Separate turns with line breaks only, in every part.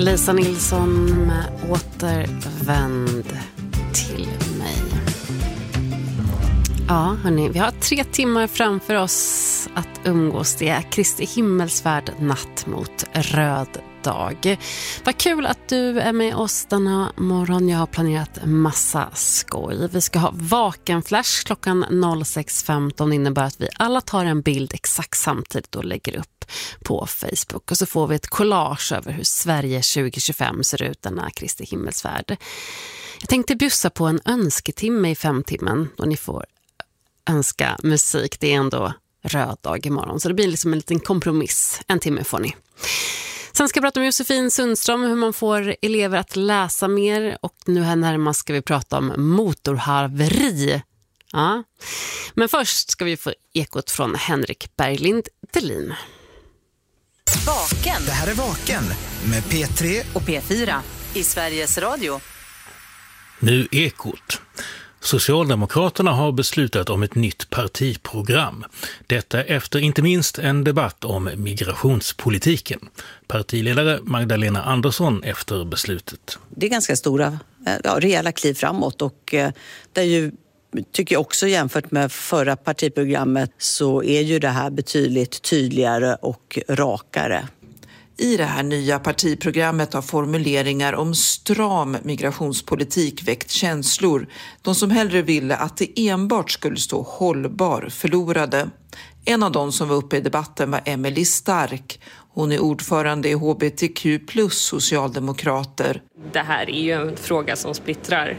Lisa Nilsson med Återvänd till mig. Ja, hörni, vi har 3 timmar framför oss att umgås. Det är Kristi himmelsfärd natt mot röd dag. Vad kul att du är med oss denna morgon. Jag har planerat massa skoj. Vi ska ha vakenflash klockan 06.15. Det innebär att vi alla tar en bild exakt samtidigt och lägger upp på Facebook. Och så får vi ett collage över hur Sverige 2025 ser ut denna Kristi himmelsfärd. Jag tänkte bjussa på en önsketimme i 5-timmen då ni får önska musik. Det är ändå röd dag imorgon, så det blir liksom en liten kompromiss. En timme får ni. Sen ska vi prata om Josefin Sundström, hur man får elever att läsa mer. Och nu här närmast ska vi prata om motorhaveri. Ja. Men först ska vi få ekot från Henrik Berglind Delin.
Vaken.
Det här är Vaken med P3
och P4 i Sveriges Radio.
Nu ekot. Socialdemokraterna har beslutat om ett nytt partiprogram. Detta efter inte minst en debatt om migrationspolitiken. Partiledare Magdalena Andersson efter beslutet.
Det är ganska stora, rejäla kliv framåt, och det är ju, tycker jag också, jämfört med förra partiprogrammet så är ju det här betydligt tydligare och rakare.
I det här nya partiprogrammet har formuleringar om stram migrationspolitik väckt känslor. De som hellre ville att det enbart skulle stå hållbar förlorade. En av de som var uppe i debatten var Emelie Stark. Hon är ordförande i HBTQ plus socialdemokrater.
Det här är ju en fråga som splittrar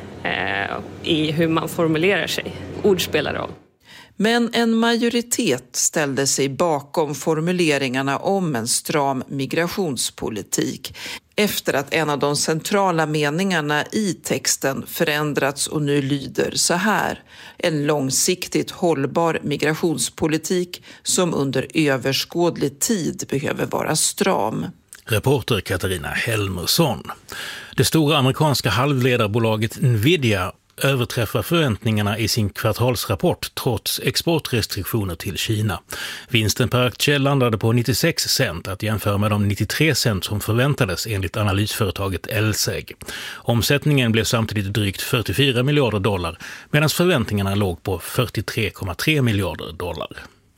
i hur man formulerar sig. Ord spelar roll.
Men en majoritet ställde sig bakom formuleringarna om en stram migrationspolitik efter att en av de centrala meningarna i texten förändrats och nu lyder så här: en långsiktigt hållbar migrationspolitik som under överskådlig tid behöver vara stram.
Reporter Katarina Helmersson. Det stora amerikanska halvledarbolaget Nvidia överträffar förväntningarna i sin kvartalsrapport trots exportrestriktioner till Kina. Vinsten per aktie landade på 96 cent att jämföra med de 93 cent som förväntades enligt analysföretaget LSEG. Omsättningen blev samtidigt drygt 44 miljarder dollar medan förväntningarna låg på 43,3 miljarder dollar.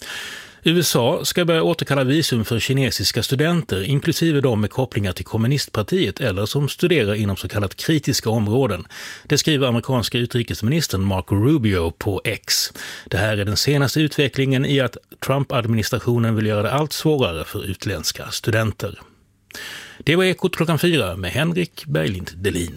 USA ska börja återkalla visum för kinesiska studenter, inklusive de med kopplingar till kommunistpartiet eller som studerar inom så kallat kritiska områden. Det skriver amerikanska utrikesministern Marco Rubio på X. Det här är den senaste utvecklingen i att Trump-administrationen vill göra det allt svårare för utländska studenter. Det var Ekot klockan 4 med Henrik Berglind Delin.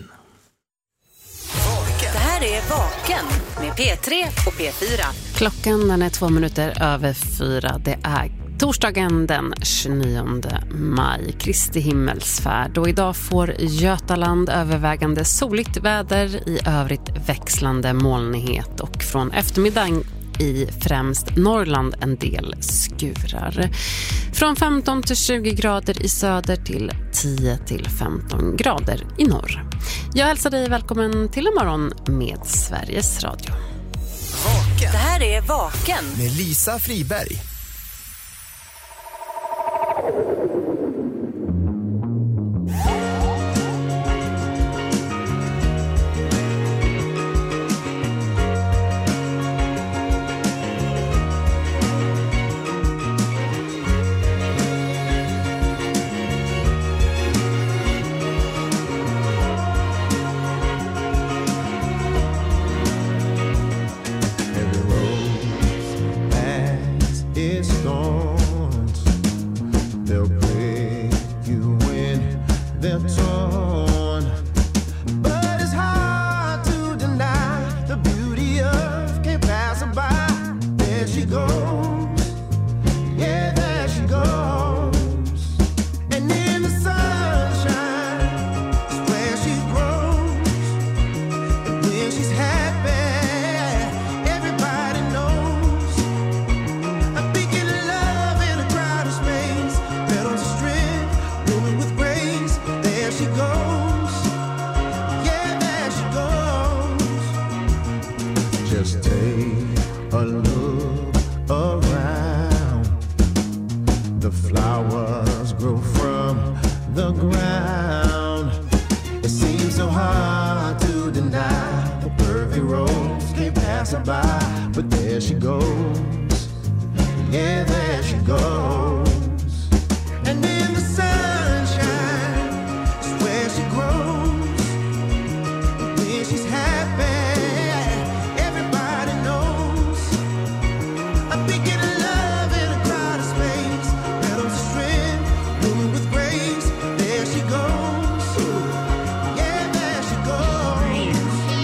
Det här är Vaken med P3 och P4.
Klockan den är 2 minuter över 4. Det är torsdagen den 29 maj. Kristi himmelsfärd. Och idag får Götaland övervägande soligt väder, i övrigt växlande molnighet. Och från eftermiddagen i främst Norrland en del skurar. Från 15 till 20 grader i söder till 10 till 15 grader i norr. Jag hälsar dig välkommen till en morgon med Sveriges Radio.
Vaken.
Det här är Vaken
Med Lisa Friberg.
the ground. It seems so hard to deny the perfect rose can't pass her by, but there she goes. Yeah, there she goes. And in the sunshine is where she grows. When she's happy, everybody knows. A beacon of love in a crowded space, petals of strength, blooming with grace. There she goes. Yeah, there she goes.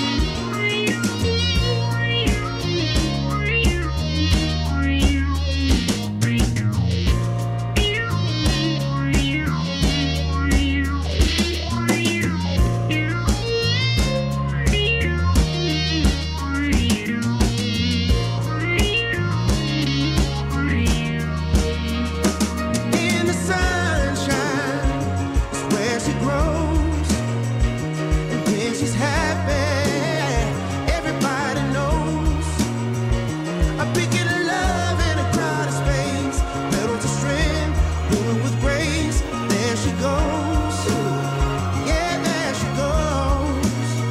In the sunshine is where she grows. And when she's happy, everybody knows. A beacon of love in a crowded space, petals of strength, blooming with grace. There she goes. Yeah, there she goes.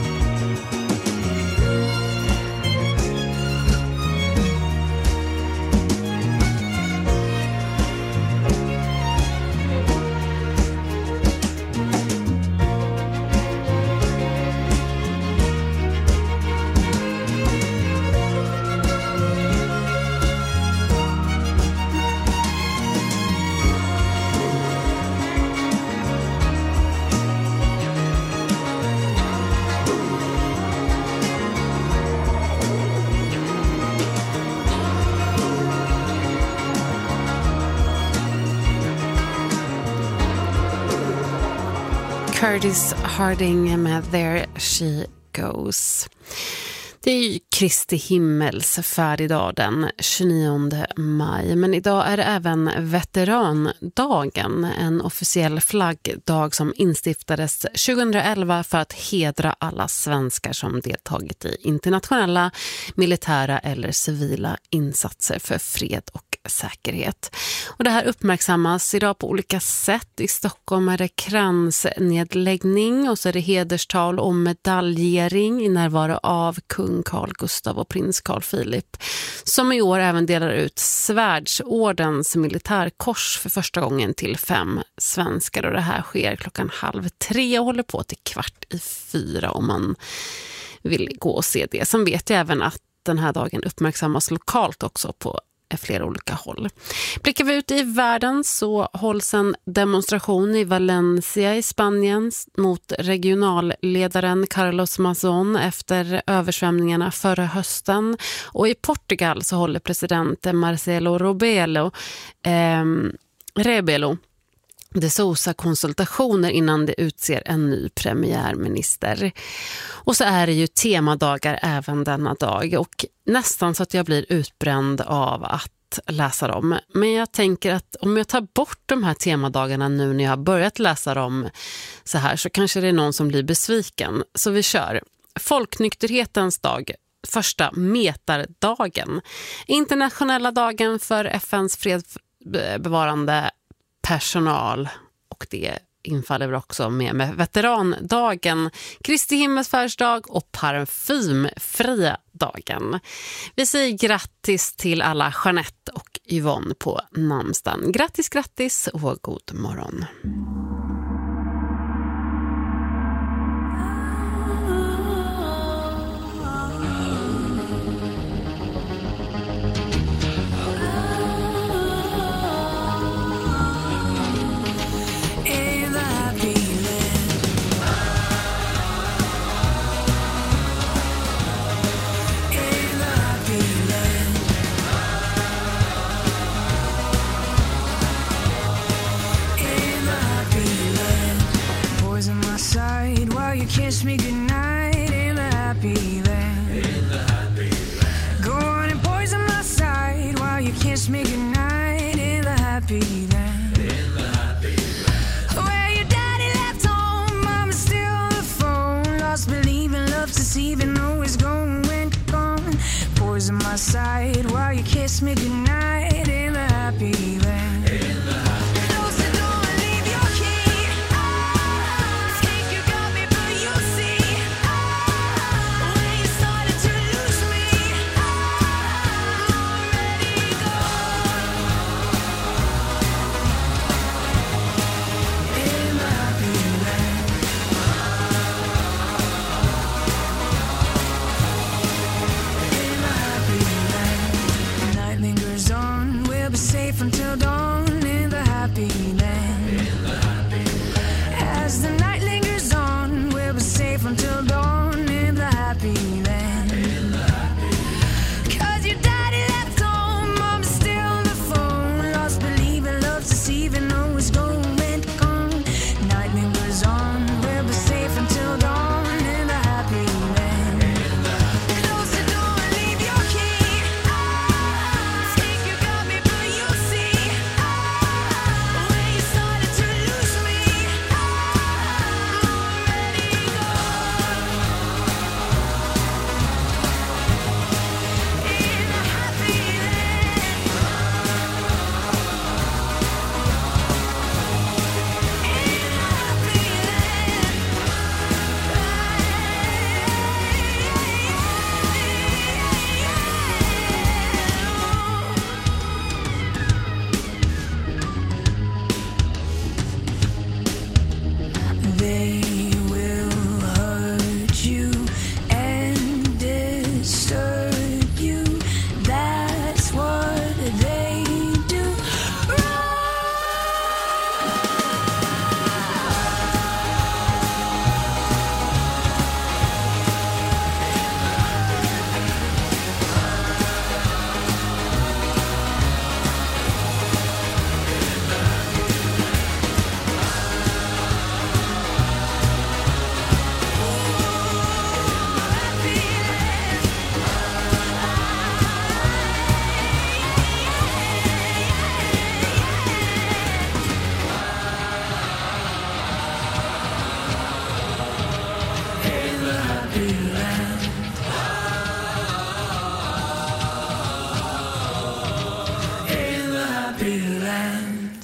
Curtis Harding med There She Goes. Det är ju Kristi himmelsfärd idag den 29 maj, men idag är det även veterandagen, en officiell flaggdag som instiftades 2011 för att hedra alla svenskar som deltagit i internationella, militära eller civila insatser för fred och säkerhet. Och det här uppmärksammas idag på olika sätt. I Stockholm är det kransnedläggning och så är det hederstal och medaljering i närvaro av kung Carl Gustaf och prins Carl Philip, som i år även delar ut Svärdsordens militärkors för första gången till 5 svenskar, och det här sker 14:30 och håller på till 15:15 om man vill gå och se det. Sen vet jag även att den här dagen uppmärksammas lokalt också på flera olika håll. Blickar vi ut i världen så hålls en demonstration i Valencia i Spanien mot regionalledaren Carlos Mazón efter översvämningarna förra hösten. Och i Portugal så håller president Marcelo Rebelo de Sousa konsultationer innan det utser en ny premiärminister. Och så är det ju temadagar även denna dag, och nästan så att jag blir utbränd av att läsa dem. Men jag tänker att om jag tar bort de här temadagarna nu när jag har börjat läsa dem så här, så kanske det är någon som blir besviken. Så vi kör. Folknykterhetens dag. Första metardagen. Internationella dagen för FNs fredsbevarande personal, och det infaller väl också med veterandagen, Kristi himmelsfärdsdag och parfymfria dagen. Vi säger grattis till alla Jeanette och Yvonne på namnsdagen. Grattis, grattis och god morgon.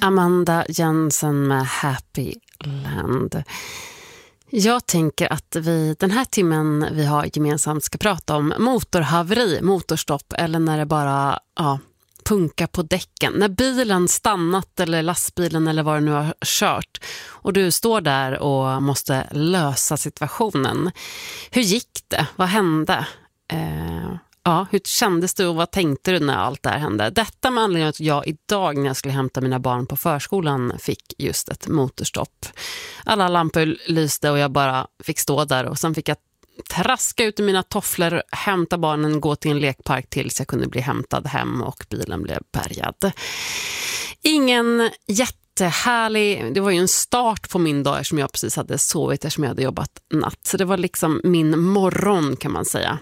Amanda Jensen med Happy Land. Jag tänker att vi den här timmen vi har gemensamt ska prata om motorhaveri, motorstopp eller när det bara punkar på däcken. När bilen stannat eller lastbilen eller vad du nu har kört och du står där och måste lösa situationen. Hur gick det? Vad hände? Hur kändes du och vad tänkte du när allt det här hände? Detta med anledning att jag idag när jag skulle hämta mina barn på förskolan fick just ett motorstopp. Alla lampor lyste och jag bara fick stå där och sen fick jag traska ut i mina tofflor, hämta barnen, gå till en lekpark tills jag kunde bli hämtad hem och bilen blev bärgad. Ingen jättehärlig, det var ju en start på min dag som jag precis hade sovit eftersom jag hade jobbat natt. Så det var liksom min morgon kan man säga.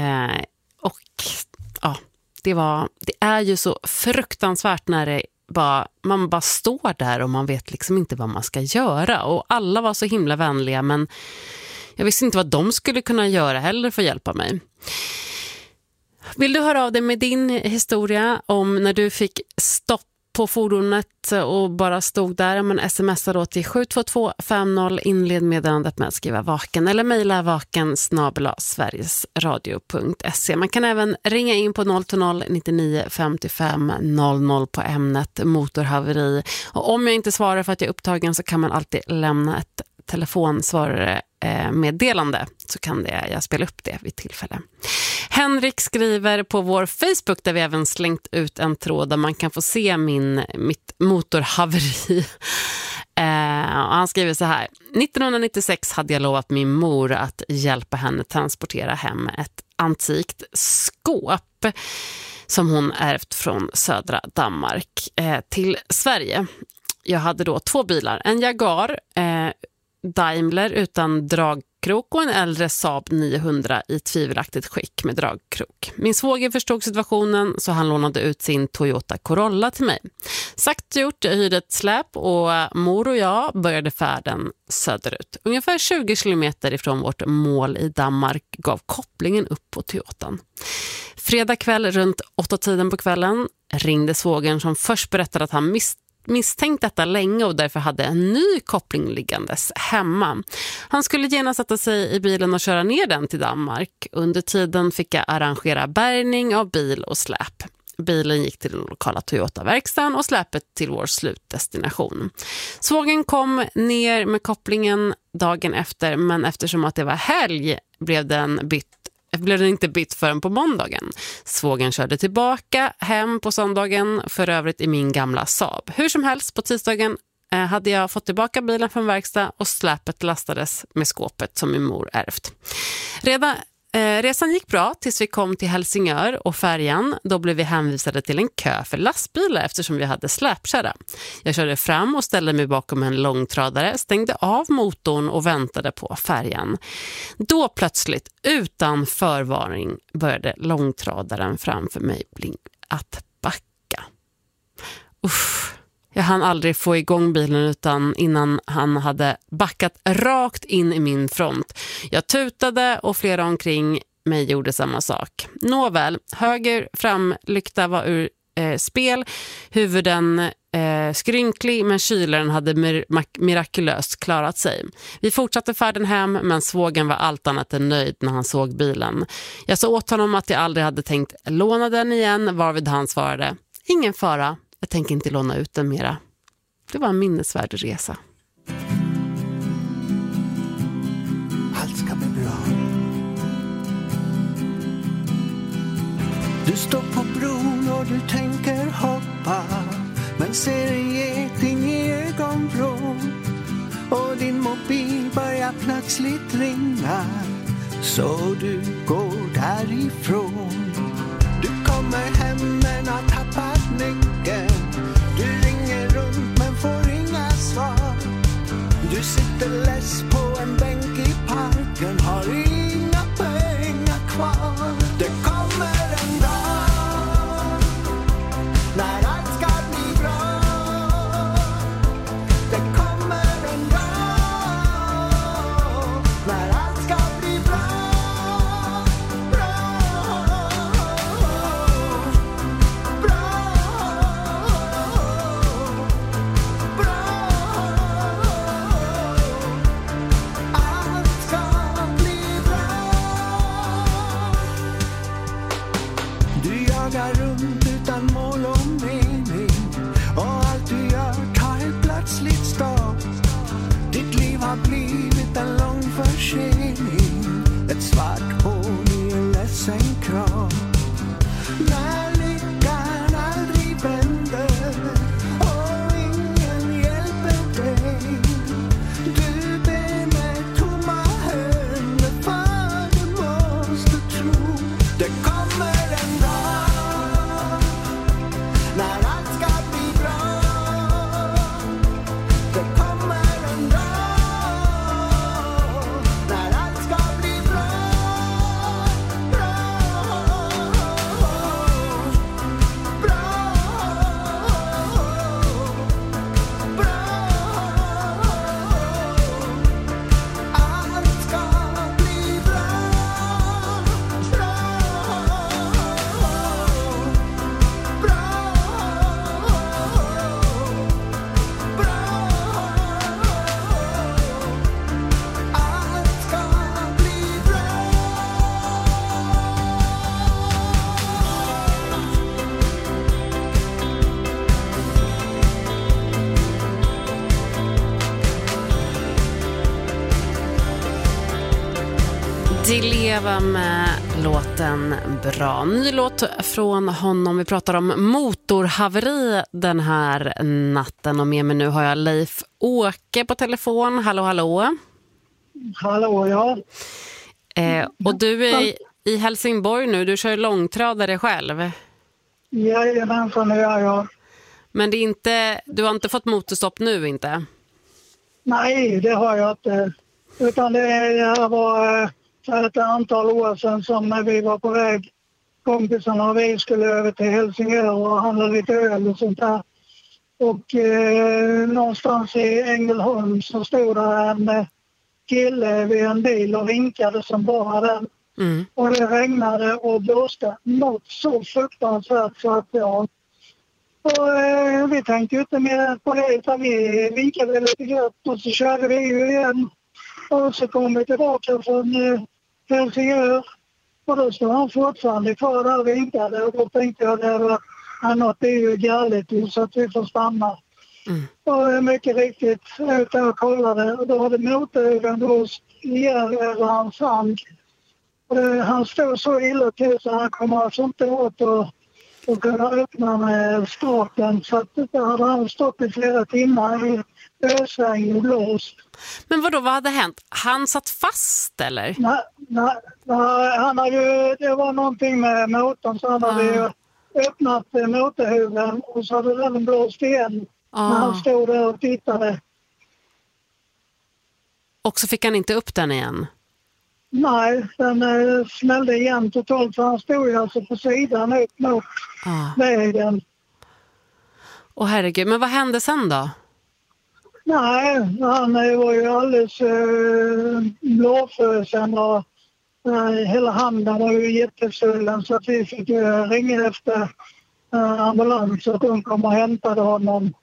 Det är ju så fruktansvärt när man bara står där och man vet liksom inte vad man ska göra. Och alla var så himla vänliga men jag visste inte vad de skulle kunna göra heller för att hjälpa mig. Vill du höra av dig med din historia om när du fick stopp på fordonet och bara stod där, men smsa då till 72250, inled meddelandet med att skriva vaken eller mejla vaken@sverigesradio.se. Man kan även ringa in på 020 99 55 00 på ämnet motorhaveri. Och om jag inte svarar för att jag är upptagen så kan man alltid lämna ett telefonsvarare meddelande så kan jag spela upp det vid tillfälle. Henrik skriver på vår Facebook där vi även slängt ut en tråd där man kan få se mitt motorhaveri. Och han skriver så här: 1996 hade jag lovat min mor att hjälpa henne transportera hem ett antikt skåp som hon ärvt från södra Danmark till Sverige. Jag hade då 2 bilar, en Jaguar Daimler utan dragkrok och en äldre Saab 900 i tvivelaktigt skick med dragkrok. Min svåger förstod situationen så han lånade ut sin Toyota Corolla till mig. Sagt och gjort, jag hyrde ett släp och mor och jag började färden söderut. Ungefär 20 kilometer ifrån vårt mål i Danmark gav kopplingen upp på Toyotan. Fredag kväll runt 8-tiden på kvällen ringde svågern som först berättade att han misstänkt detta länge och därför hade en ny koppling liggandes hemma. Han skulle gärna sätta sig i bilen och köra ner den till Danmark. Under tiden fick jag arrangera bärgning av bil och släp. Bilen gick till den lokala Toyota-verkstaden och släpet till vår slutdestination. Svågen kom ner med kopplingen dagen efter, men eftersom att det var helg blev den inte bytt förrän på måndagen. Svågen körde tillbaka hem på söndagen, för övrigt i min gamla Saab. Hur som helst, på tisdagen hade jag fått tillbaka bilen från verkstad och släpet lastades med skåpet som min mor ärvt. Resan gick bra tills vi kom till Helsingör och färjan. Då blev vi hänvisade till en kö för lastbilar eftersom vi hade släpkärra. Jag körde fram och ställde mig bakom en långtradare, stängde av motorn och väntade på färjan. Då plötsligt, utan förvarning, började långtradaren framför mig att backa. Uff. Jag hann aldrig få igång bilen utan innan han hade backat rakt in i min front. Jag tutade och flera omkring mig gjorde samma sak. Nåväl, höger framlykta var ur spel. Huvuden skrynklig men kylaren hade mirakulöst klarat sig. Vi fortsatte färden hem men svågen var allt annat än nöjd när han såg bilen. Jag sa åt honom att jag aldrig hade tänkt låna den igen, varvid han svarade: ingen fara. Jag tänker inte låna ut den mera. Det var en minnesvärd resa.
Allt ska bli bra. Du står på bron och du tänker hoppa, men ser en geting i ögonvrån. Och din mobil börjar plötsligt ringa, så du går därifrån. Du kommer hem men har tappat nyckeln. Du ringer runt men får inga svar. Du sitter less på en bänk i parken, har inga pengar kvar. Det kommer en dag när allt ska bli bra. Det kommer en dag när allt ska bli bra. har blivit en lång försening, ett svart hål i en ledsen kram. När lyckan aldrig vänder och ingen hjälper dig, du ber med tomma händer, för du måste tro det kommer en dag när allt ska bli bra. Det kommer en dag när allt ska bli bra, bra, bra, bra. Allt ska bli bra, bra, bra, bra. Allt ska bli bra.
Di Leva med låten Bra. Ny låt från honom. Vi pratar om motorhaveri den här natten. Och med mig nu har jag Leif Åke på telefon. Hallå, hallå.
Hallå, ja.
Och du är i Helsingborg nu. Du kör långtradare själv.
Jajamensan, det gör jag.
Men det är inte, du har inte fått motorstopp nu, inte?
Nej, det har jag inte. Utan det var för ett antal år sedan som när vi var på väg, kompisarna och vi skulle över till Helsingör och handla lite öl och sånt där. Och någonstans i Ängelholm så stod där en kille vid en bil och vinkade som bara den.
Mm.
Och det regnade och blåste något så fruktansvärt så att ja. Och vi tänkte inte mer på det utan vi vinkade lite gött och så körde vi ju igen. Och så kom vi tillbaka från Helsingör och då stod han fortfarande kvar där och vinkade och då tänkte jag att något är ju galet så att vi får stanna.
Mm.
Och mycket riktigt ute och kollade och då hade motorhuven blåst igen över hans hand. Och han stod så illa till så han kom alltså inte åt och kunna öppna med starten så att det hade han stått i flera timmar i ösregn och blåst.
Men vad hade hänt? Han satt fast eller?
Nej, han hade ju, det var någonting med motorn så han hade ju öppnat motorhuven och så hade den blåst igen när han stod där och tittade.
Och så fick han inte upp den igen?
Nej, den smällde igen totalt för han stod ju alltså på sidan upp mot vägen.
Åh herregud, men vad hände sen då?
Nej, han var ju alldeles blåfösen och hela handen var ju jättesvullen så att vi fick ringa efter ambulans så att de kom och hämtade honom.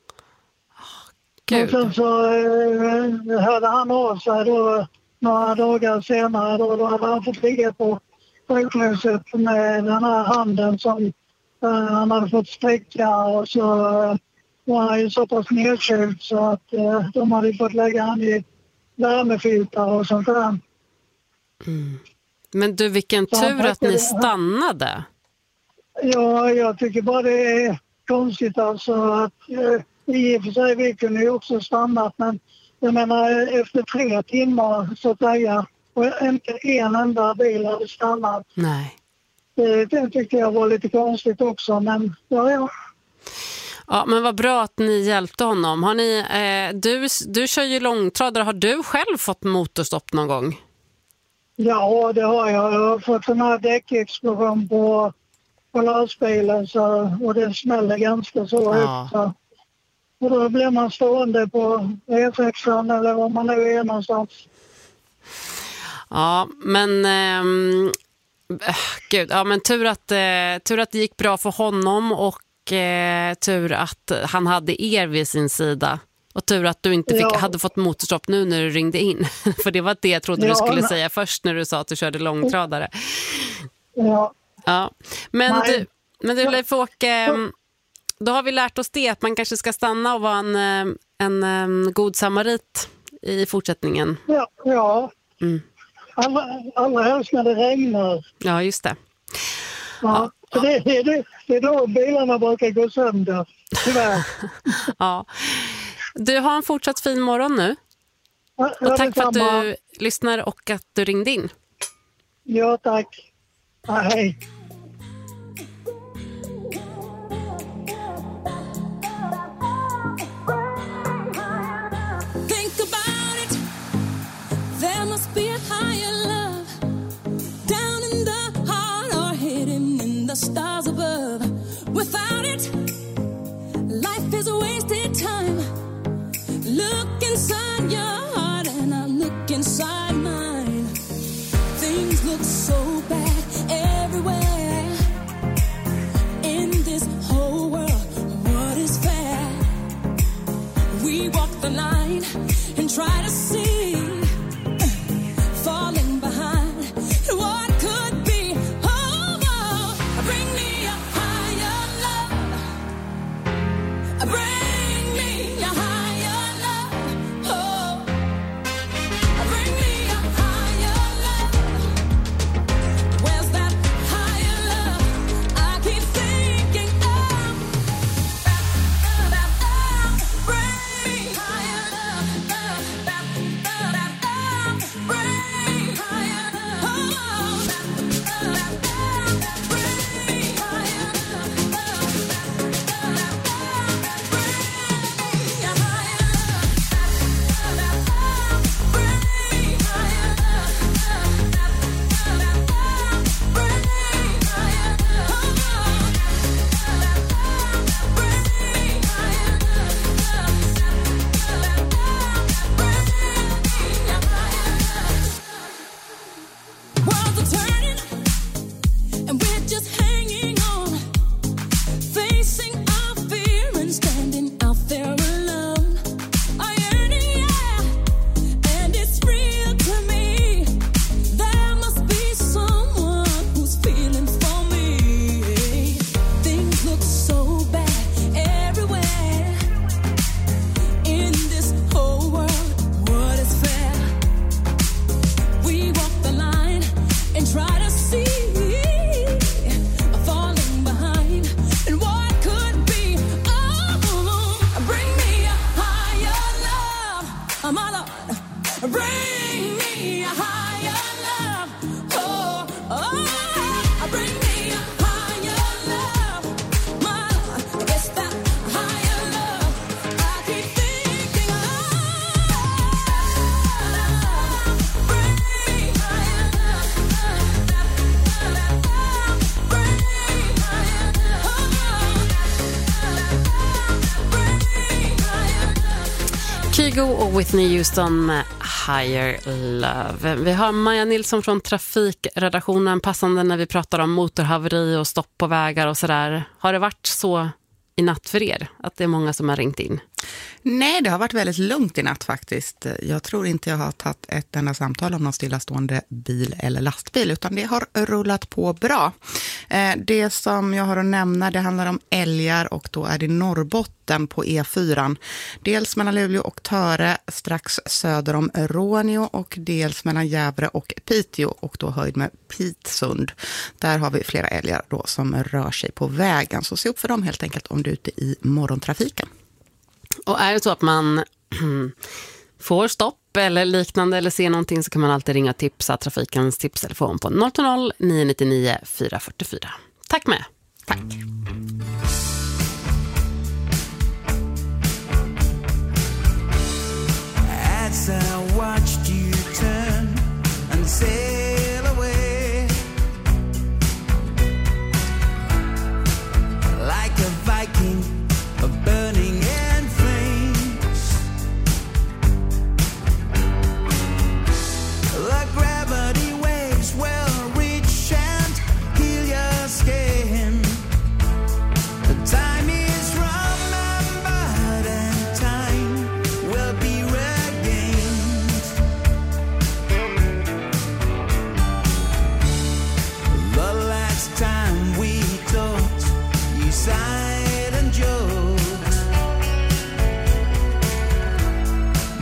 Gud.
Och sen så hörde han av sig då några dagar senare då hade han fått ligga på sjukhuset med den här handen som han hade fått sträcka och så var han ju så pass nedkyld så att de hade fått lägga han i värmefiltar och sånt där.
Mm. Men du, vilken tur att ni stannade.
Ja, jag tycker bara det är konstigt alltså att i och för sig vi kunde ju också stannat men jag menar efter 3 timmar så att säga och inte en enda bil hade stannat.
Nej.
Det tyckte jag var lite konstigt också men ja.
Ja, men vad bra att ni hjälpte honom. Har ni, du kör ju långtradare. Har du själv fått motorstopp någon gång?
Ja, det har jag. Jag har fått en här däckexplosion på lastbilen och det smäller ganska så högt. Så. Och då blir man stående på E6 eller var man nu är någonstans.
Ja, men gud, ja, men tur att det gick bra för honom och tur att han hade er vid sin sida. Och tur att du inte hade fått motorstopp nu när du ringde in. För det var det jag trodde du skulle säga först när du sa att du körde långtradare. Ja. Men du Leif Åke, då har vi lärt oss det att man kanske ska stanna och vara en god samarit i fortsättningen?
Ja.
Mm.
Allra helst när det regnar.
Ja, just det.
Ja. Så det är då bilarna brukar gå sönder, tyvärr.
Ja. Du har en fortsatt fin morgon nu. Och tack för att du lyssnar och att du ringde in.
Ja, tack. Hej.
Think about it. There must be a higher love down in the heart or hidden in the stars above. Without it, life is a wasted time. Look inside your heart and I look inside mine. Things look so bad everywhere. In this whole world, what is fair? We walk the line and try to see, falling behind what could be. Oh, bring me a higher love. Bring me a higher love. Oh, bring me a higher love. Where's that higher love? I keep thinking of. Bring me higher love. Bring me higher love. Bring me higher love. Worlds are turning, and we're just hanging on, facing our fear and standing out there alone. I yearning, yeah, and it's real to me. There must be someone who's feeling for me. Things look so bad everywhere. In this whole world, what is fair? We walk the line and try to see, falling behind and what could be. Oh, bring me a higher love, my Lord. Bring me a higher love. Oh, bring me a higher love, my Lord. It's that higher love I keep thinking of. Bring me higher love. Bring me higher love.
Kygo och Whitney Houston med Higher Love. Vi har Maja Nilsson från trafikredaktionen, passande när vi pratar om motorhaveri och stopp på vägar och sådär. Har det varit så i natt för er att det är många som har ringt in?
Nej, det har varit väldigt lugnt i natt faktiskt. Jag tror inte jag har tagit ett enda samtal om någon stillastående bil eller lastbil, utan det har rullat på bra. Det som jag har att nämna, det handlar om älgar, och då är det Norrbotten på E4. Dels mellan Luleå och Töre, strax söder om Råneå, och dels mellan Gävle och Piteå, och då höjd med Pitsund. Där har vi flera älgar då som rör sig på vägen. Så se upp för dem helt enkelt om du är ute i morgontrafiken.
Och är det så att man får stopp eller liknande eller ser någonting, så kan man alltid ringa och tipsa trafikens tipstelefon på 020 999 444. Tack med.
Tack.
As I watched you turn and sail away like a Viking of burning and flames, the gravity waves will reach and heal your skin.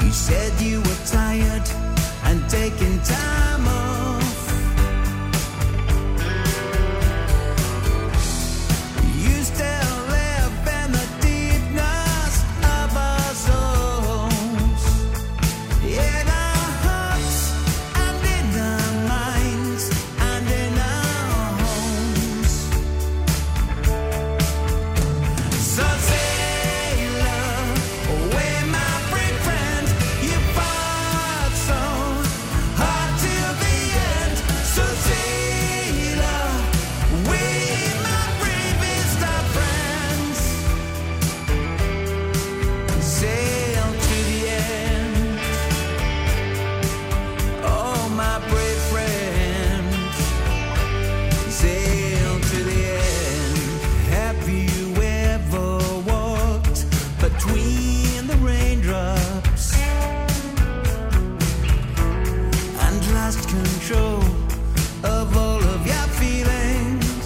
You said you were tired and taking time off. You still live in the deepness of our souls, in our hearts and in our minds and in our homes. So sailor, away my brave friend, you fought so hard till the end. So sailor, away my bravest of friends, sail to the end. Oh, my brave friend, sail to the end. Have you ever walked between the raindrops and lost control of all of your feelings?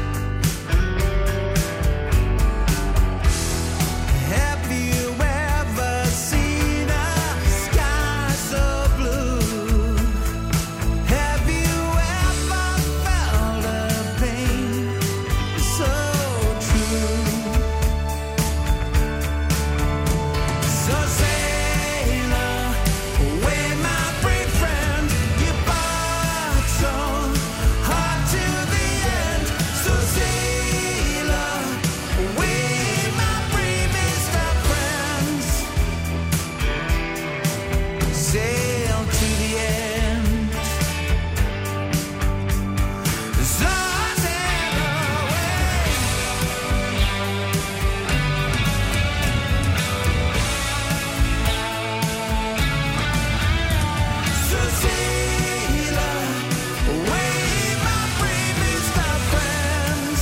Have you ever seen a sky so blue? Have you ever felt a pain so true? So sailor, away my brave friend, you fought so hard till the end. So sailor, away my bravest of friends, sail to the end. So sail away. So sailor, away my bravest of friends,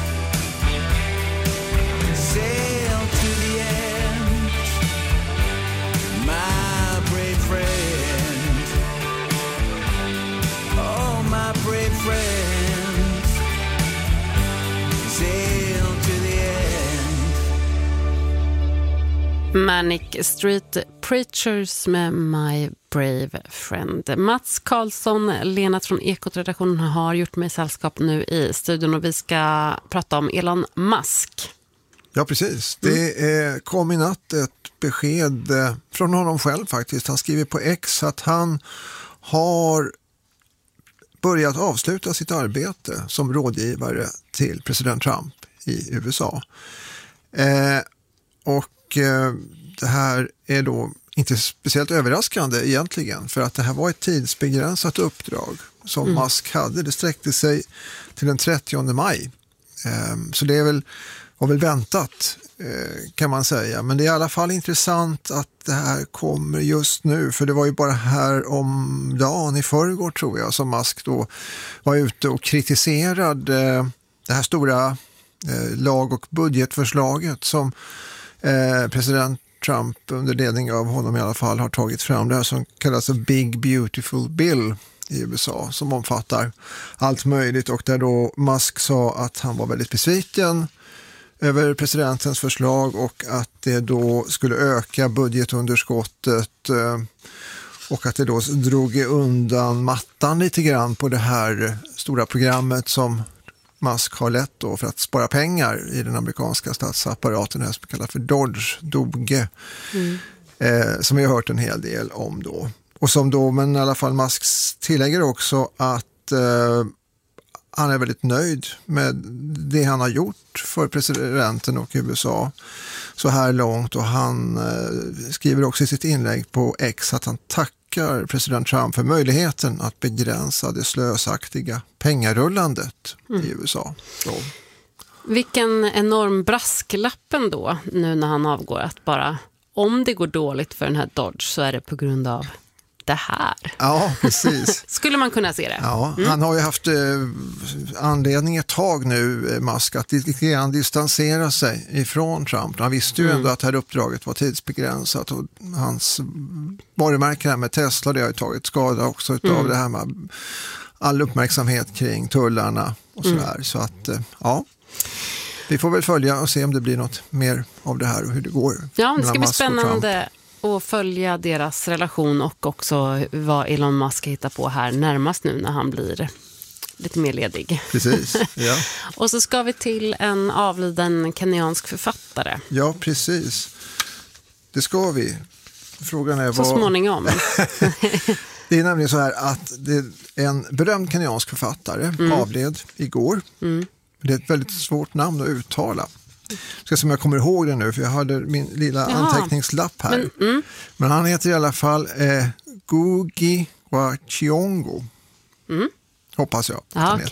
sail to the end. My brave friend, oh my brave friend, sail to the end.
Manic Street Preachers med My Brave Friend. Mats Karlsson, Lena från Ekot-redaktionen har gjort mig sällskap nu i studion och vi ska prata om Elon Musk.
Ja, precis. Det kom i natt ett besked från honom själv faktiskt. Han skriver på X att han har börjat avsluta sitt arbete som rådgivare till president Trump i USA. Det här är då inte speciellt överraskande egentligen, för att det här var ett tidsbegränsat uppdrag som Musk hade. Det sträckte sig till den 30 maj. Så det var väl väntat, kan man säga. Men det är i alla fall intressant att det här kommer just nu, för det var ju bara här om dagen i förrgår tror jag som Musk då var ute och kritiserade det här stora lag- och budgetförslaget som president Trump under ledning av honom i alla fall har tagit fram. Det här som kallas a Big Beautiful Bill i USA, som omfattar allt möjligt, och där då Musk sa att han var väldigt besviken över presidentens förslag och att det då skulle öka budgetunderskottet och att det då drog undan mattan lite grann på det här stora programmet som Musk har lett då för att spara pengar i den amerikanska statsapparaten, det här som kallas för Doge, som vi har hört en hel del om då. Och som då, men i alla fall Musk tillägger också att han är väldigt nöjd med det han har gjort för presidenten och USA så här långt, och han skriver också i sitt inlägg på X att han tackar president Trump för möjligheten att begränsa det slösaktiga pengarullandet i USA. Så.
Vilken enorm brasklappen då nu när han avgår, att bara om det går dåligt för den här Dodge så är det på grund av det här.
Ja, precis.
Skulle man kunna se det?
Ja, han har ju haft anledning ett tag nu, Musk, att han distansera sig ifrån Trump. Han visste ju ändå att det här uppdraget var tidsbegränsat, och hans varumärke här med Tesla, det har ju tagit skada också av det här med all uppmärksamhet kring tullarna och sådär. Så att, ja, vi får väl följa och se om det blir något mer av det här och hur det går.
Ja, det ska bli spännande att följa deras relation och också vad Elon Musk hittar på här närmast nu när han blir lite mer ledig.
Precis, ja.
Och så ska vi till en avliden kenyansk författare.
Ja, precis. Det ska vi. Frågan är
så småningom.
Det är nämligen så här att det är en berömd kenyansk författare avled igår. Det är ett väldigt svårt namn att uttala. Ska se om jag kommer ihåg det nu, för jag hade min lilla anteckningslapp här. Men han heter i alla fall Ngugi wa Thiong'o. Hoppas jag.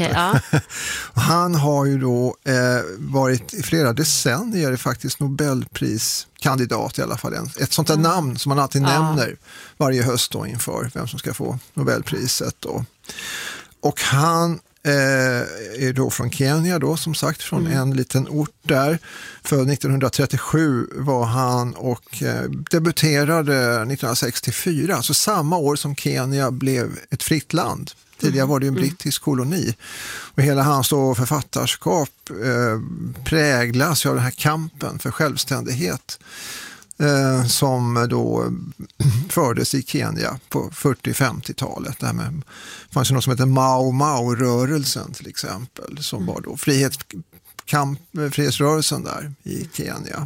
Han har ju då varit i flera decennier faktiskt Nobelpriskandidat i alla fall. Ett sånt där namn som man alltid nämner varje höst då inför vem som ska få Nobelpriset då. Och han är då från Kenya då, som sagt, från en liten ort där. För 1937 var han och debuterade 1964, alltså samma år som Kenya blev ett fritt land. Tidigare var det en brittisk koloni. Och hela hans då författarskap präglas av den här kampen för självständighet som då fördes i Kenya på 40-50-talet. Det fanns ju något som heter Mau-Mau-rörelsen till exempel, som var då frihetsrörelsen där i Kenya.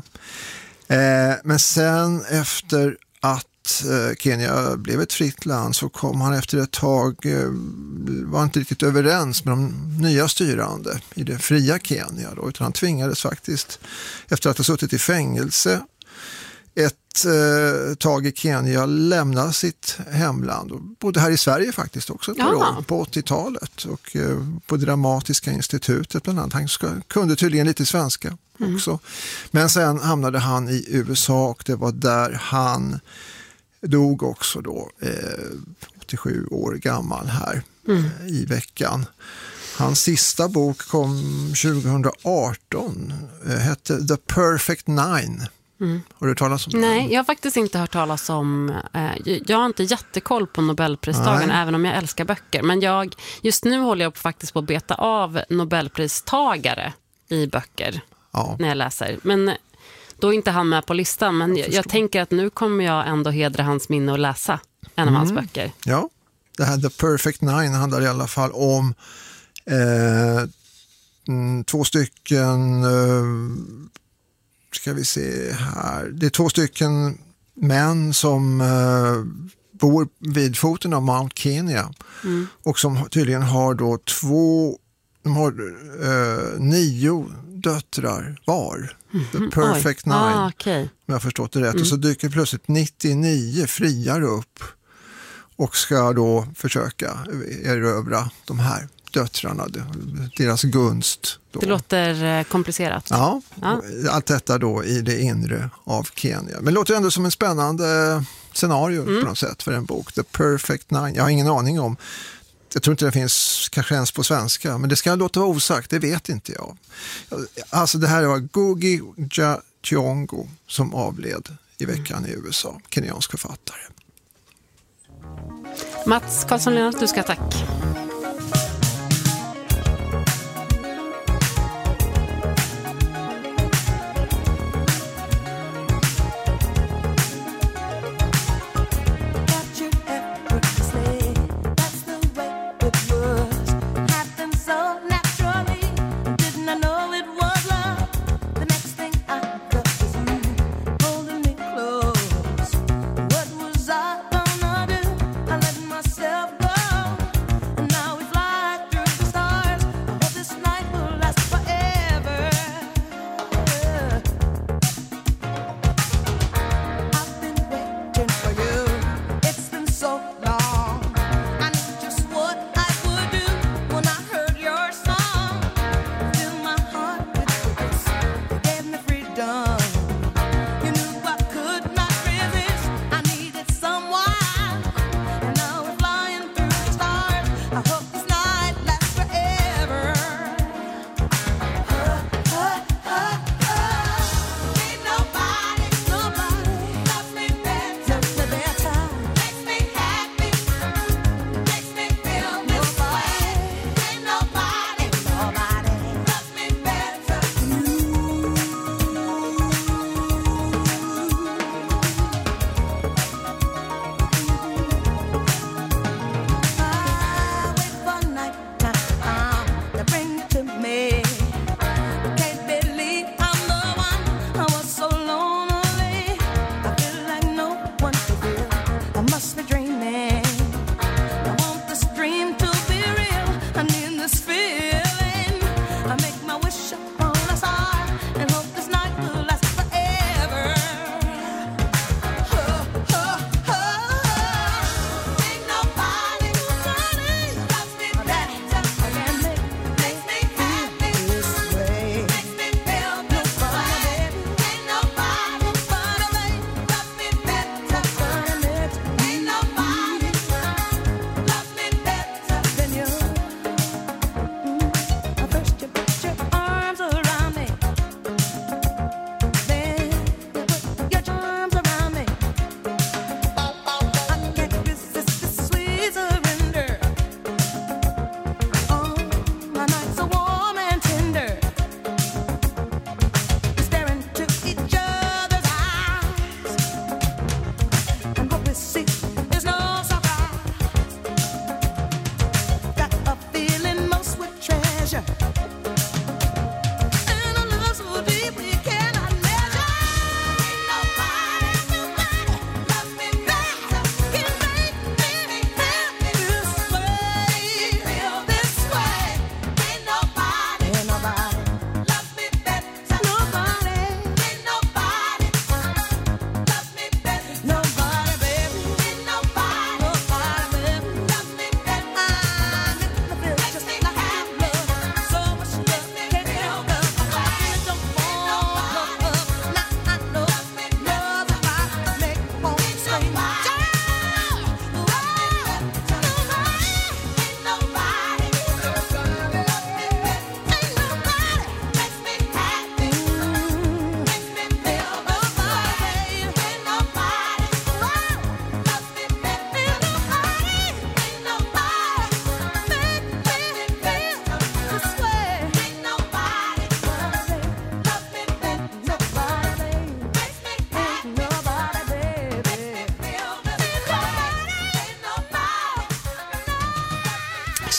Men sen efter att Kenya blev ett fritt land så kom han efter ett tag, var inte riktigt överens med de nya styrande i det fria Kenya då, utan han tvingades faktiskt, efter att ha suttit i fängelse ett tag i Kenya, lämna sitt hemland och bodde här i Sverige faktiskt också på 80-talet och på Dramatiska institutet bland annat. Han kunde tydligen lite svenska också. Men sen hamnade han i USA och det var där han dog också då, 87 år gammal här i veckan. Hans sista bok kom 2018, hette The Perfect Nine. Har du hört talas om det?
Nej, jag har faktiskt inte hört talas om. Jag har inte jättekoll på Nobelpristagen, även om jag älskar böcker. Men just nu håller jag faktiskt på att beta av Nobelpristagare i böcker när jag läser. Men då är inte han med på listan. Men jag tänker att nu kommer jag ändå hedra hans minne och läsa en av hans böcker. Ja,
det här The Perfect Nine handlar i alla fall om 2 stycken... ska vi se här. Det är 2 stycken män som bor vid foten av Mount Kenya och som tydligen har då 9 döttrar var. The Perfect Nine.
Okay.
Om jag har förstått det rätt. Och så dyker plötsligt 99 friar upp och ska då försöka erövra de här döttrarna, deras gunst. Då.
Det låter komplicerat.
Ja, allt detta då i det inre av Kenya. Men det låter ändå som en spännande scenario på något sätt för en bok. The Perfect Nine. Jag har ingen aning om. Jag tror inte det finns kanske ens på svenska, men det ska låta vara osagt, det vet inte jag. Alltså det här var Ngugi wa Thiong'o som avled i veckan i USA, kenyansk författare.
Mats Karlsson-Lennart, du ska tack.
What was I gonna do? I let myself go.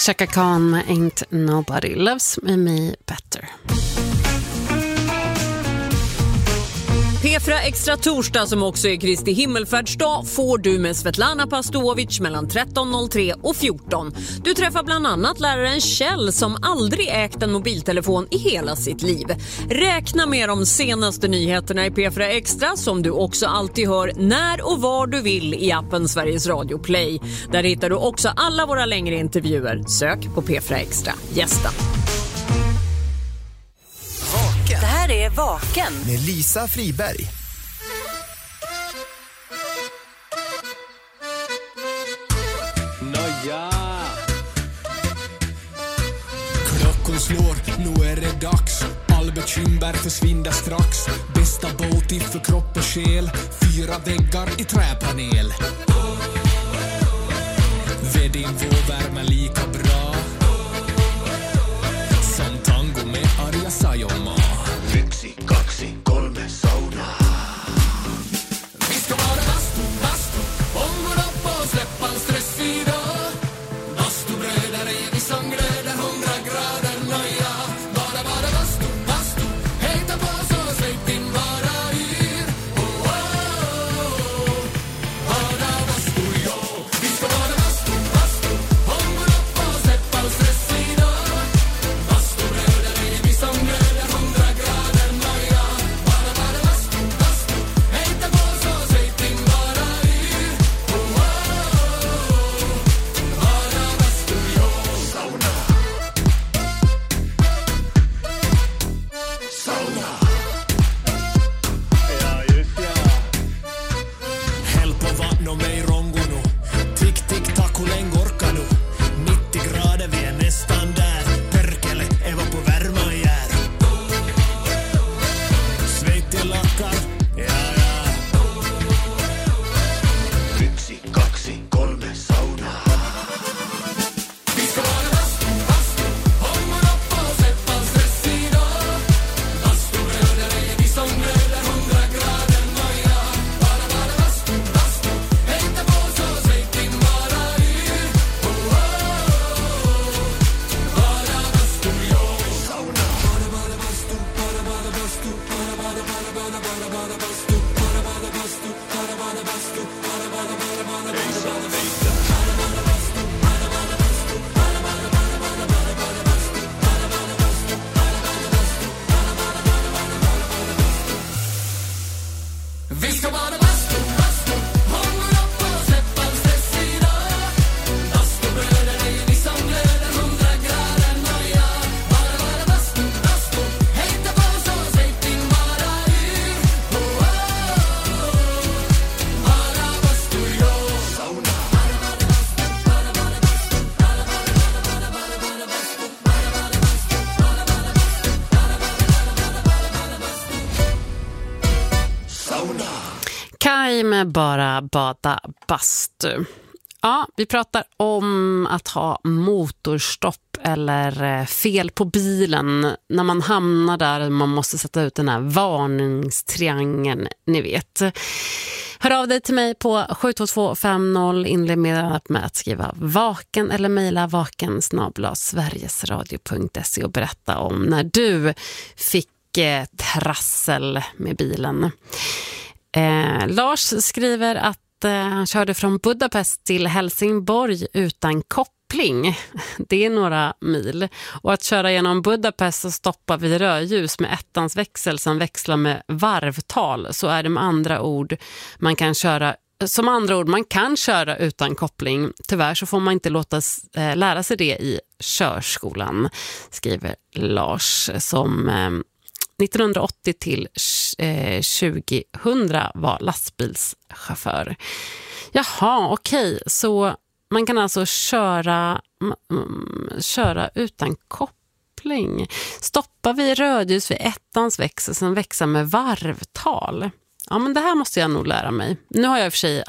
Chaka Khan med Ain't Nobody Loves Me Better.
P4 Extra torsdag, som också är Kristi himmelfärdsdag, får du med Svetlana Pastovic mellan 13.03 och 14. Du träffar bland annat läraren Kjell som aldrig ägt en mobiltelefon i hela sitt liv. Räkna med de senaste nyheterna i P4 Extra som du också alltid hör när och var du vill i appen Sveriges Radio Play. Där hittar du också alla våra längre intervjuer. Sök på P4 Extra. Gästa.
Det här är Vaken
med Lisa Friberg.
Nåja. Klockan slår, nu är det dags. All bekymmer försvinner strax. Bästa båt för kropp och själ. 4 väggar i träpanel. Ved din vårvärme lika bra som tango med Arja Saijonmaa. 1, 2, 3 sauna. Vi ska vara bastu, ångon upp och släppa en stressig dag. Bastubröder är vi som glöder 100 grader nöja. Bara bastu, hejta på så släpp in bara yr. Bara bastu, ja. Vi ska vara bastu, ångon upp och släppa en stressig dag. Bastubröder är vi som glöder 100 grader nöja. Bara bastu, hejta på så släpp in bara yr. Bara bastu, ja. Sauna. Sauna. Ja, just ja. Häll på vatten och mig rongo nu. Tick, tick, tack, hur länge orkar du? 90 grader, vi är nästan där. Perkele, Eva på värma jär. Svett i lackar, ja, ja. 1, 2, 3 sauna. Vi ska vara bastu, ångon upp och släppa en stressig dag. Bastubröder är vi som glöder 100 grader nöja. Bara bastu, hejta på så släpp in bara yr. Bara bastu, ja. Sauna. Bara bastu, bara bastu, bara bastu, bara bastu, bara bastu, vi ska bara bastu, ångon upp och släppa en stressig dag. Bastubröder är vi som glöder 100 grader nöja. Bara bastu, hejta på så släpp in bara yr. Bara bastu, ja. Sauna. Sauna.
Kaj med bara bada bastu. Ja, vi pratar om att ha motorstopp eller fel på bilen när man hamnar där man måste sätta ut den här varningstriangeln, ni vet. Hör av dig till mig på 72250, inled med att skriva vaken eller mejla vaken@sverigesradio.se och berätta om när du fick trassel med bilen. Lars skriver att han körde från Budapest till Helsingborg utan koppling. Det är några mil. Och att köra genom Budapest och stoppa vid rödljus med ettans växel som växlar med varvtal, så är det med andra ord man kan köra. Som andra ord, man kan köra utan koppling. Tyvärr så får man inte lära sig det i körskolan, skriver Lars, som 1980 till 2000 var lastbilschaufför. Jaha, okej. Så man kan alltså köra utan koppling. Stoppa vid rödljus vid ettans växel som växlar med varvtal. Ja, men det här måste jag nog lära mig. Nu har jag i och för sig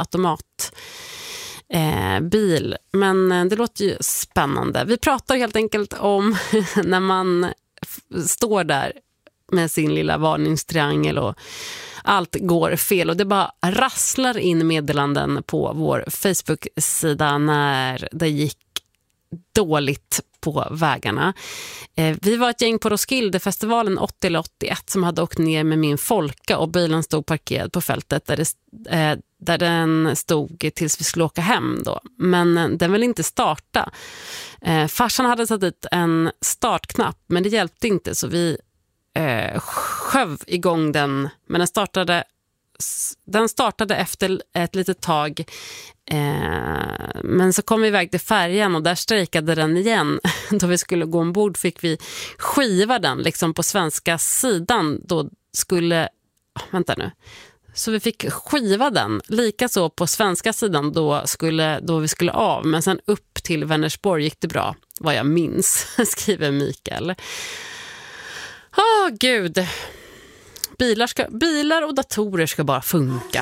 automatbil, men det låter ju spännande. Vi pratar helt enkelt om när man står där med sin lilla varningstriangel och allt går fel och det bara rasslar in meddelanden på vår Facebook-sida när det gick dåligt på vägarna. Vi var ett gäng på Roskildefestivalen 80 eller 81 som hade åkt ner med min Folka och bilen stod parkerad på fältet där den stod tills vi skulle åka hem då. Men den ville inte starta. Farsan hade satt dit en startknapp men det hjälpte inte så vi sköv igång den. Men den startade efter ett litet tag. Men så kom vi iväg till färjan och där strejkade den igen. Då vi skulle gå ombord fick vi skiva den liksom på svenska sidan. Så vi fick skiva den. Likaså på svenska sidan då vi skulle av. Men sen upp till Vänersborg gick det bra. Vad jag minns, skriver Mikael. Gud. Bilar och datorer ska bara funka.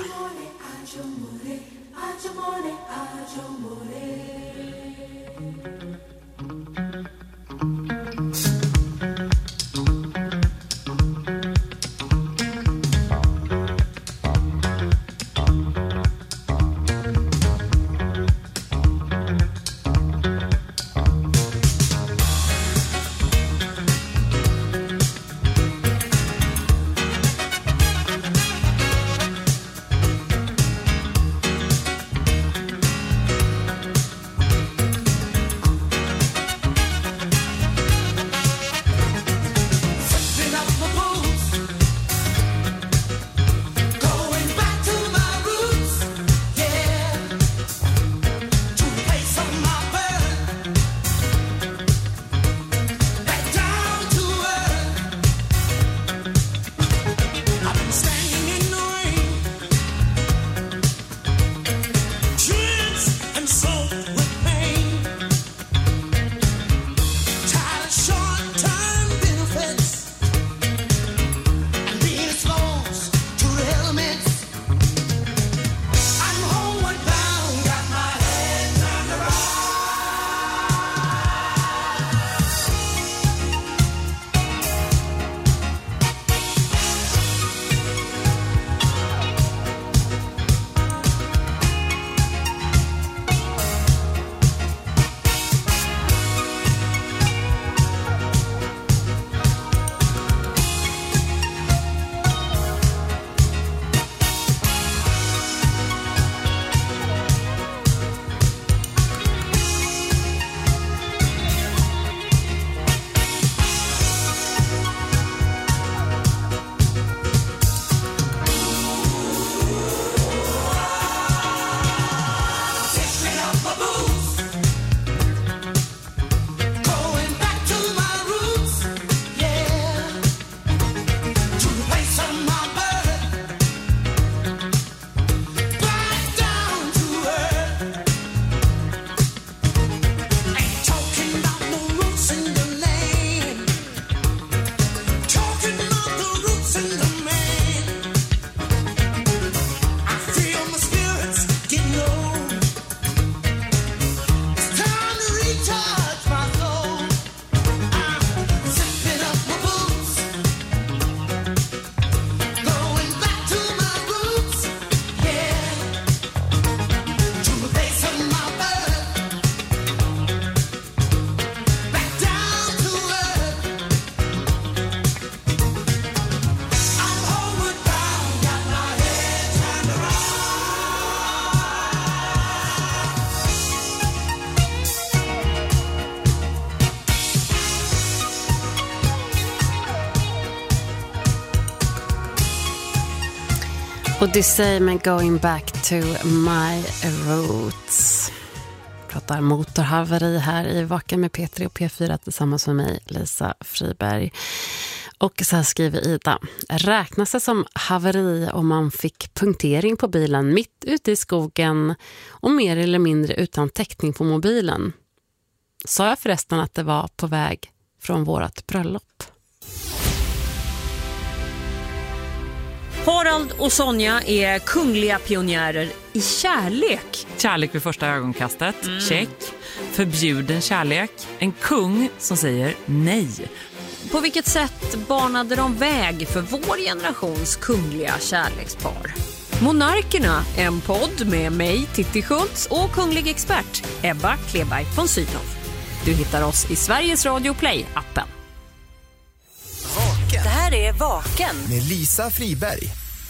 Odyssey med Going Back to My Roots. Pratar motorhaveri här i Vaken med P3 och P4 tillsammans med mig, Lisa Friberg. Och så här skriver Ida. Räknas det som haveri om man fick punktering på bilen mitt ute i skogen och mer eller mindre utan täckning på mobilen? Sa jag förresten att det var på väg från vårat bröllop?
Harald och Sonja är kungliga pionjärer i kärlek.
Kärlek vid första ögonkastet, check. Förbjuden kärlek, en kung som säger nej.
På vilket sätt banade de väg för vår generations kungliga kärlekspar? Monarkerna, en podd med mig, Titti Schultz, och kunglig expert Ebba Kleberg von Sydow. Du hittar oss i Sveriges Radio Play-appen.
Det här är Vaken
med Lisa Friberg.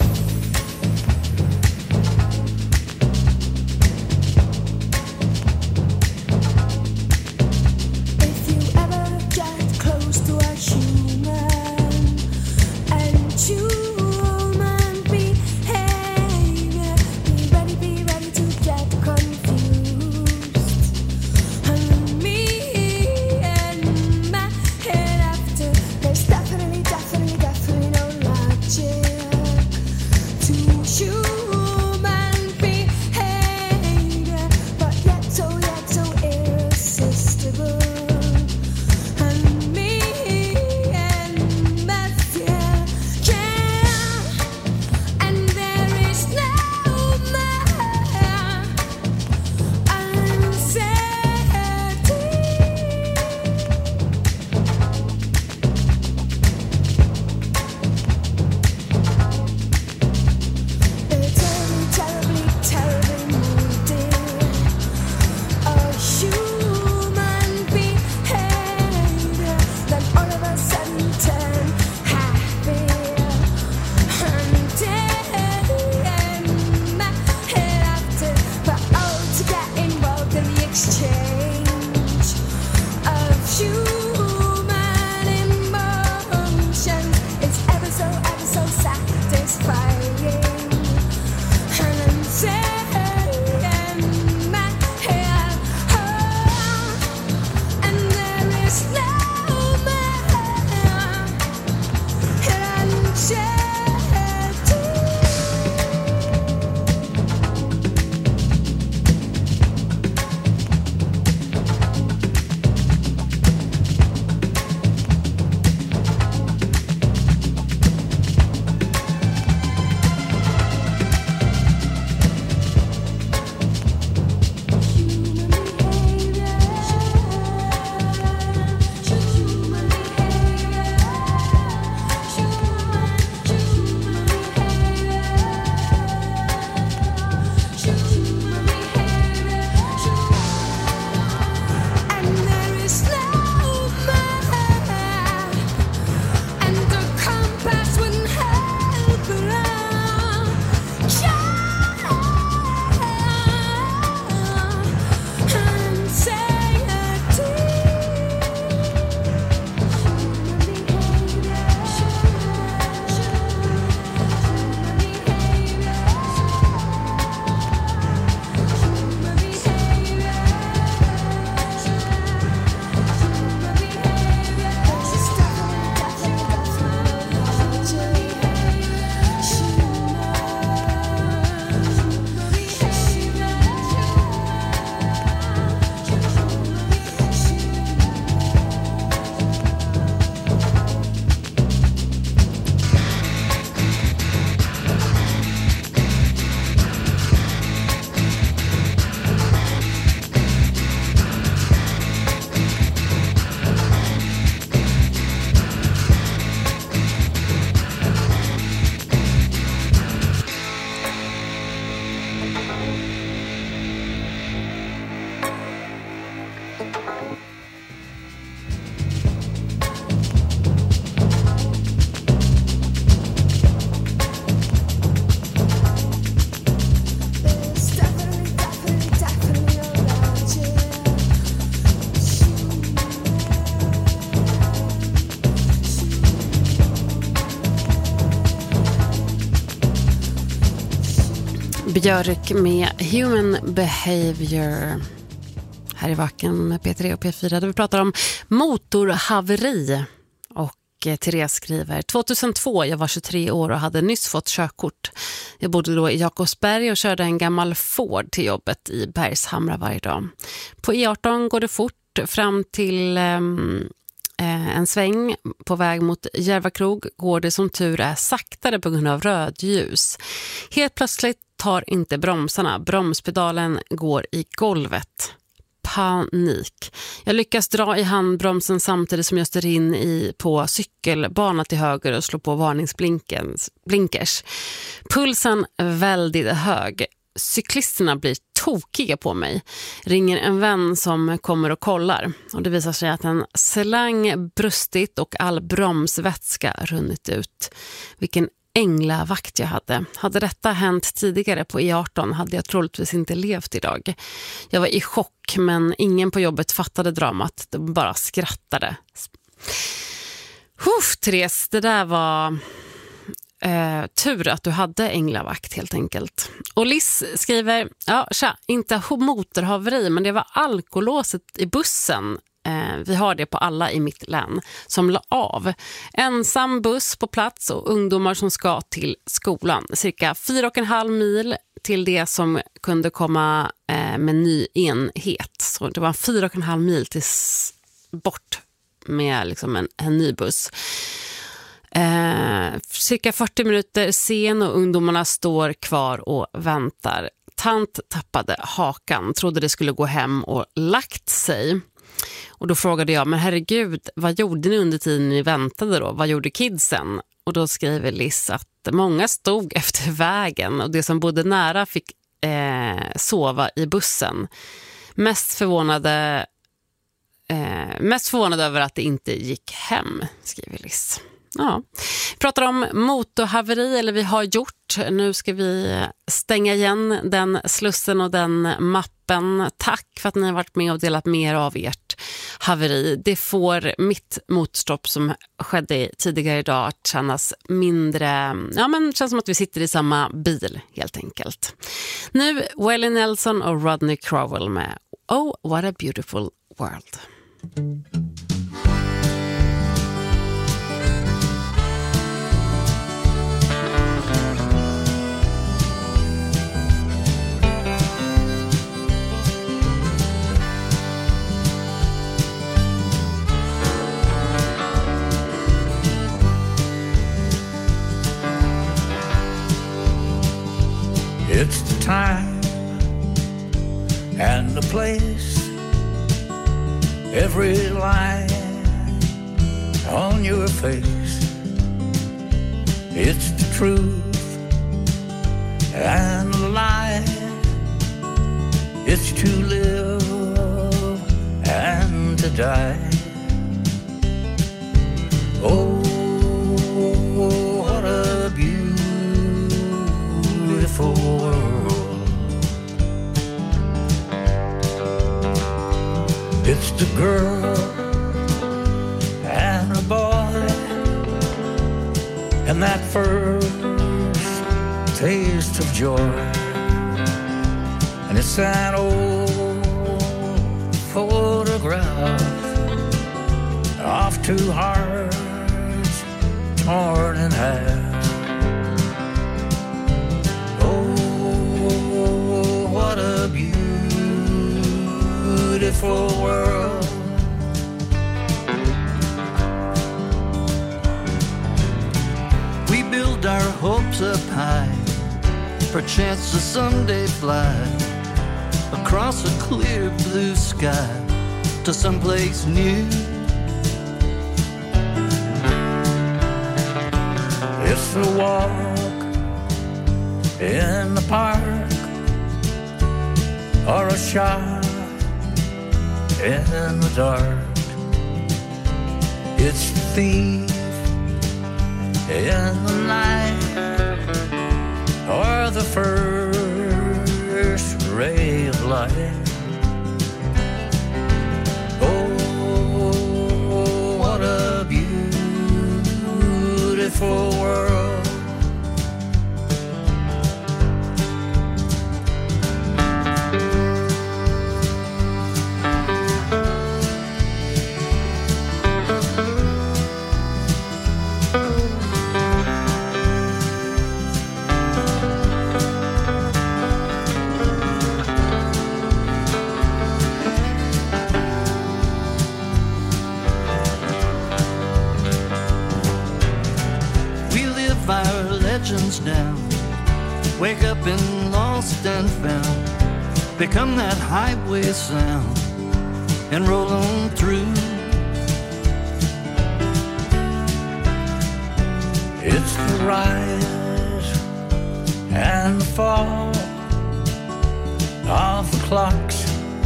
Björk med Human Behavior. Här i Vaken med P3 och P4 där vi pratar om motorhaveri. Och Therese skriver: 2002, jag var 23 år och hade nyss fått körkort. Jag bodde då i Jakobsberg och körde en gammal Ford till jobbet i Bergshamra varje dag. På E18 går det fort fram till en sväng på väg mot Järvakrog går det som tur är saktare på grund av rödljus. Helt plötsligt tar inte bromsarna. Bromspedalen går i golvet. Panik. Jag lyckas dra i handbromsen samtidigt som jag styr in på cykelbanan till höger och slår på varningsblinkers. Pulsen väldigt hög. Cyklisterna blir tokiga på mig. Ringer en vän som kommer och kollar. Och det visar sig att en slang brustit och all bromsvätska runnit ut. Vilken änglavakt jag hade. Hade detta hänt tidigare på E18 hade jag troligtvis inte levt idag. Jag var i chock, men ingen på jobbet fattade dramat. De bara skrattade. Therese, det där var tur att du hade änglavakt helt enkelt. Och Liz skriver, inte motorhaveri, men det var alkolåset i bussen. Vi har det på alla i mitt län som la av. Ensam buss på plats och ungdomar som ska till skolan. Cirka 4,5 mil till det som kunde komma med ny enhet. Så det var 4,5 mil till bort med liksom en ny buss. Cirka 40 minuter sen och ungdomarna står kvar och väntar. Tant tappade hakan, trodde det skulle gå hem och lagt sig. Och då frågade jag, men herregud, vad gjorde ni under tiden ni väntade då? Vad gjorde kidsen? Och då skriver Liz att många stod efter vägen och det som bodde nära fick sova i bussen. Mest förvånad över att det inte gick hem, skriver Liz. Ja. Vi pratar om motorhaveri, eller vi har gjort. Nu ska vi stänga igen den slussen och den mappen. Tack för att ni har varit med och delat mer av ert haveri. Det får mitt motstopp som skedde tidigare idag att kännas mindre, känns som att vi sitter i samma bil helt enkelt. Nu Willie Nelson och Rodney Crowell med Oh, what a beautiful world.
It's the time and the place, every line on your face. It's the truth and the lie. It's to live and to die. Oh, what a beautiful world. It's the girl and a boy and that first taste of joy. And it's that old photograph of two hearts torn in half. Oh, what a beautiful world. We build our hopes up high, perchance to someday fly across a clear blue sky to someplace new. It's a walk in the park or a shot in the dark. It's the thief in the night or the first ray of light. Oh, what a beautiful world. Down, wake up and lost and found, become that highway sound and roll on through. It's the rise and the fall of the clocks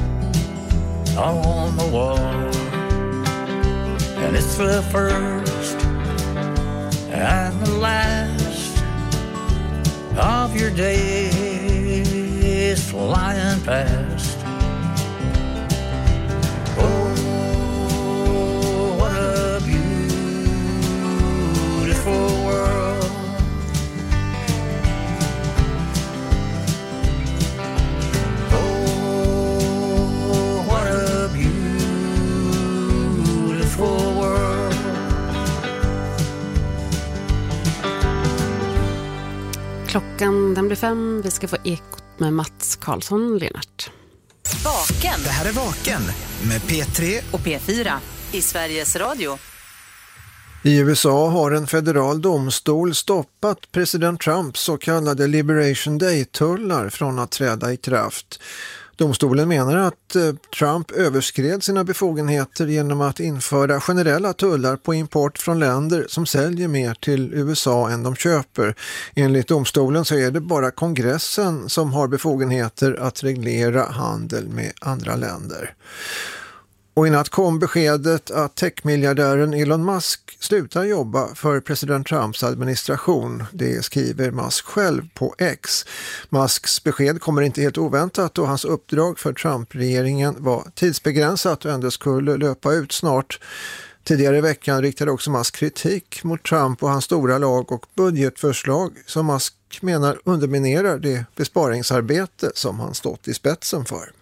on the wall. And it's the first and the last of your days flying past. Oh, what a beautiful world. Oh, what a beautiful world.
Klockan den blir 5. Vi ska få ekot med Mats Karlsson, Lennart.
Vaken.
Det här är Vaken med P3
och P4 i Sveriges Radio.
I USA har en federal domstol stoppat president Trumps så kallade Liberation Day-tullar från att träda i kraft. Domstolen menar att Trump överskred sina befogenheter genom att införa generella tullar på import från länder som säljer mer till USA än de köper. Enligt domstolen så är det bara kongressen som har befogenheter att reglera handel med andra länder. Och i natt kom beskedet att techmiljardären Elon Musk slutar jobba för president Trumps administration. Det skriver Musk själv på X. Musks besked kommer inte helt oväntat då hans uppdrag för Trump-regeringen var tidsbegränsat och ändå skulle löpa ut snart. Tidigare i veckan riktade också Musk kritik mot Trump och hans stora lag- och budgetförslag som Musk menar underminerar det besparingsarbete som han stått i spetsen för.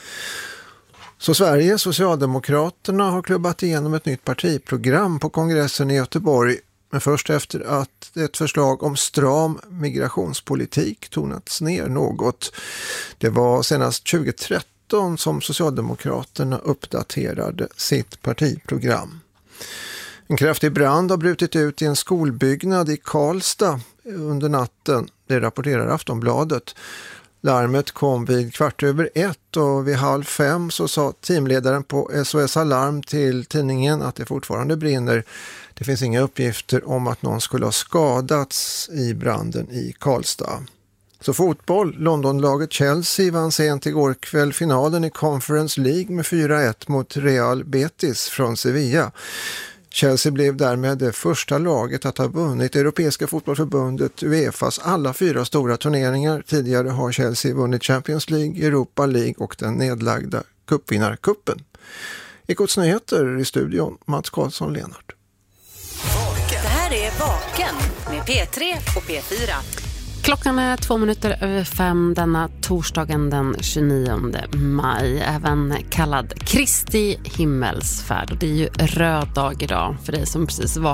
Så Sverige, Socialdemokraterna har klubbat igenom ett nytt partiprogram på kongressen i Göteborg, men först efter att ett förslag om stram migrationspolitik tonats ner något. Det var senast 2013 som Socialdemokraterna uppdaterade sitt partiprogram. En kraftig brand har brutit ut i en skolbyggnad i Karlstad under natten, det rapporterar Aftonbladet. Larmet kom vid 1:15 och vid 4:30 så sa teamledaren på SOS Alarm till tidningen att det fortfarande brinner. Det finns inga uppgifter om att någon skulle ha skadats i branden i Karlstad. Så fotboll, Londonlaget Chelsea vann sent igår kväll finalen i Conference League med 4-1 mot Real Betis från Sevilla. Chelsea blev därmed det första laget att ha vunnit Europeiska fotbollförbundet UEFAs alla 4 stora turneringar. Tidigare har Chelsea vunnit Champions League, Europa League och den nedlagda cupvinnarkuppen. Ekots nyheter i studion, Mats Karlsson, Lennart.
Det här är Vaken med P3 och P4.
Klockan är 5:02 denna torsdagen den 29 maj, även kallad Kristi himmelsfärd. Och det är ju röd dag idag för dig som precis